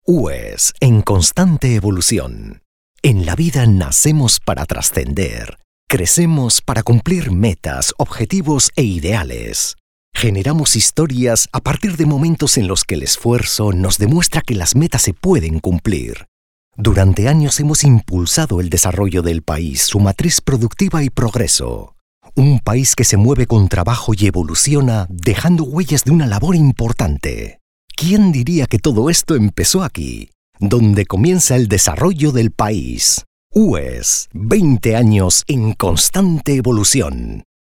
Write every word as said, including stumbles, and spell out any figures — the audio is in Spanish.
U E S, en constante evolución. En la vida nacemos para trascender, crecemos para cumplir metas, objetivos e ideales. Generamos historias a partir de momentos en los que el esfuerzo nos demuestra que las metas se pueden cumplir. Durante años hemos impulsado el desarrollo del país, su matriz productiva y progreso. Un país que se mueve con trabajo y evoluciona, dejando huellas de una labor importante. ¿Quién diría que todo esto empezó aquí, donde comienza el desarrollo del país? U E S, veinte años en constante evolución.